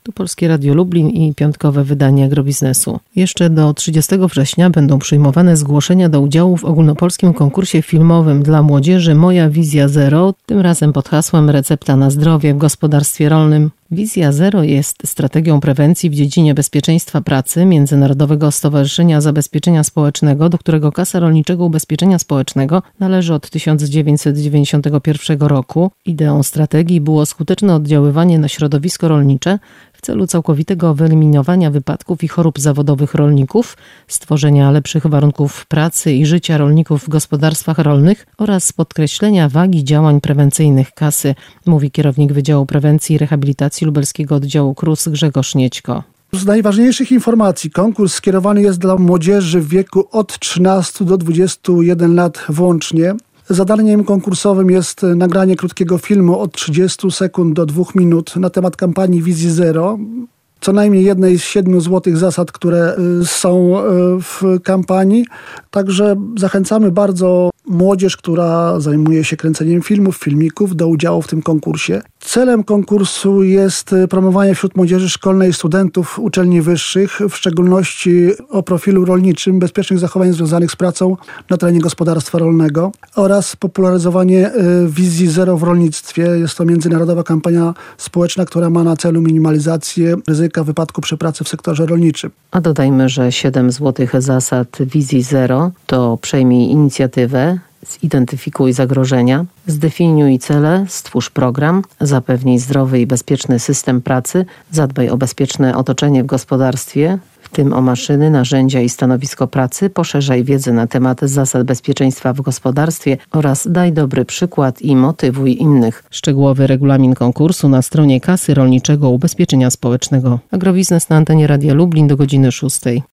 Tu Polskie Radio Lublin i piątkowe wydanie Agrobiznesu. Jeszcze do 30 września będą przyjmowane zgłoszenia do udziału w ogólnopolskim konkursie filmowym dla młodzieży Moja Wizja Zero, tym razem pod hasłem Recepta na zdrowie w gospodarstwie rolnym. Wizja Zero jest strategią prewencji w dziedzinie bezpieczeństwa pracy Międzynarodowego Stowarzyszenia Zabezpieczenia Społecznego, do którego Kasa Rolniczego Ubezpieczenia Społecznego należy od 1991 roku. Ideą strategii było skuteczne oddziaływanie na środowisko rolnicze w celu całkowitego wyeliminowania wypadków i chorób zawodowych rolników, stworzenia lepszych warunków pracy i życia rolników w gospodarstwach rolnych oraz podkreślenia wagi działań prewencyjnych Kasy, mówi kierownik Wydziału Prewencji i Rehabilitacji Lubelskiego Oddziału KRUS Grzegorz Niedźko. Z najważniejszych informacji konkurs skierowany jest dla młodzieży w wieku od 13 do 21 lat włącznie. Zadaniem konkursowym jest nagranie krótkiego filmu od 30 sekund do 2 minut na temat kampanii Wizji Zero. Co najmniej jednej z 7 złotych zasad, które są w kampanii. Także zachęcamy bardzo młodzież, która zajmuje się kręceniem filmów, filmików, do udziału w tym konkursie. Celem konkursu jest promowanie wśród młodzieży szkolnej studentów uczelni wyższych, w szczególności o profilu rolniczym, bezpiecznych zachowań związanych z pracą na terenie gospodarstwa rolnego oraz popularyzowanie wizji zero w rolnictwie. Jest to międzynarodowa kampania społeczna, która ma na celu minimalizację ryzyka wypadku przy pracy w sektorze rolniczym. A dodajmy, że 7 złotych zasad wizji zero to przejmij inicjatywę, zidentyfikuj zagrożenia, zdefiniuj cele, stwórz program, zapewnij zdrowy i bezpieczny system pracy, zadbaj o bezpieczne otoczenie w gospodarstwie, w tym o maszyny, narzędzia i stanowisko pracy, poszerzaj wiedzę na temat zasad bezpieczeństwa w gospodarstwie oraz daj dobry przykład i motywuj innych. Szczegółowy regulamin konkursu na stronie Kasy Rolniczego Ubezpieczenia Społecznego. Agrobiznes na antenie Radia Lublin do godziny 6.